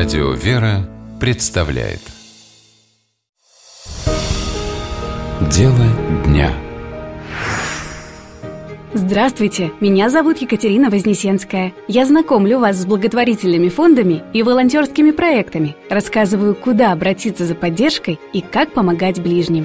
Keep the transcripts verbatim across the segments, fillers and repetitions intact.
Радио «Вера» представляет Дело дня. Здравствуйте, меня зовут Екатерина Вознесенская. Я знакомлю вас с благотворительными фондами и волонтерскими проектами, рассказываю, куда обратиться за поддержкой и как помогать ближним.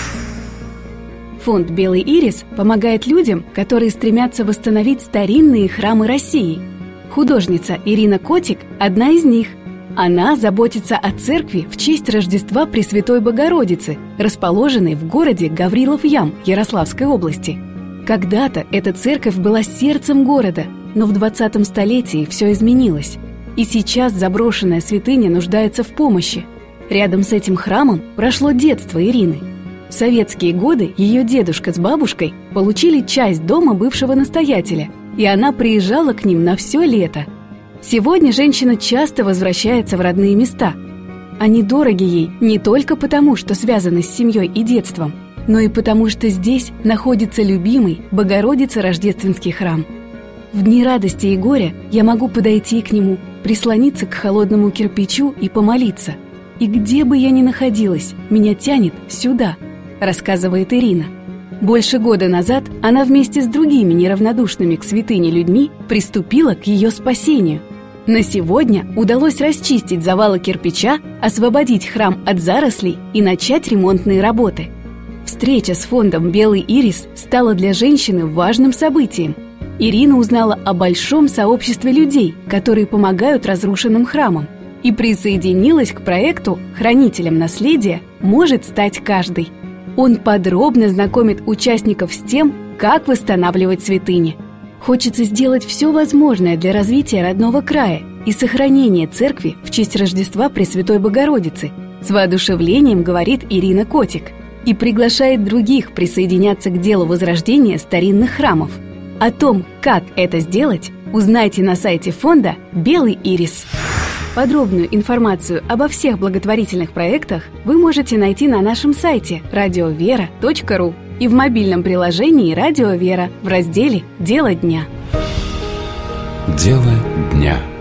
Фонд «Белый ирис» помогает людям, которые стремятся восстановить старинные храмы России. Художница Ирина Котик – одна из них. Она заботится о церкви в честь Рождества Пресвятой Богородицы, расположенной в городе Гаврилов-Ям Ярославской области. Когда-то эта церковь была сердцем города, но в двадцатом столетии все изменилось. И сейчас заброшенная святыня нуждается в помощи. Рядом с этим храмом прошло детство Ирины. В советские годы ее дедушка с бабушкой получили часть дома бывшего настоятеля, и она приезжала к ним на все лето. Сегодня женщина часто возвращается в родные места. Они дороги ей не только потому, что связаны с семьей и детством, но и потому, что здесь находится любимый Богородице-Рождественский храм. В дни радости и горя я могу подойти к нему, прислониться к холодному кирпичу и помолиться. И где бы я ни находилась, меня тянет сюда, рассказывает Ирина. Больше года назад она вместе с другими неравнодушными к святыне людьми приступила к ее спасению. На сегодня удалось расчистить завалы кирпича, освободить храм от зарослей и начать ремонтные работы. Встреча с фондом «Белый ирис» стала для женщины важным событием. Ирина узнала о большом сообществе людей, которые помогают разрушенным храмам, и присоединилась к проекту «Хранителем наследия может стать каждый». Он подробно знакомит участников с тем, как восстанавливать святыни. Хочется сделать все возможное для развития родного края и сохранения церкви в честь Рождества Пресвятой Богородицы, с воодушевлением говорит Ирина Котик, и приглашает других присоединяться к делу возрождения старинных храмов. О том, как это сделать, узнайте на сайте фонда «Белый ирис». Подробную информацию обо всех благотворительных проектах вы можете найти на нашем сайте радио вера точка ру и в мобильном приложении «Радио Вера» в разделе «Дело дня». Дело дня.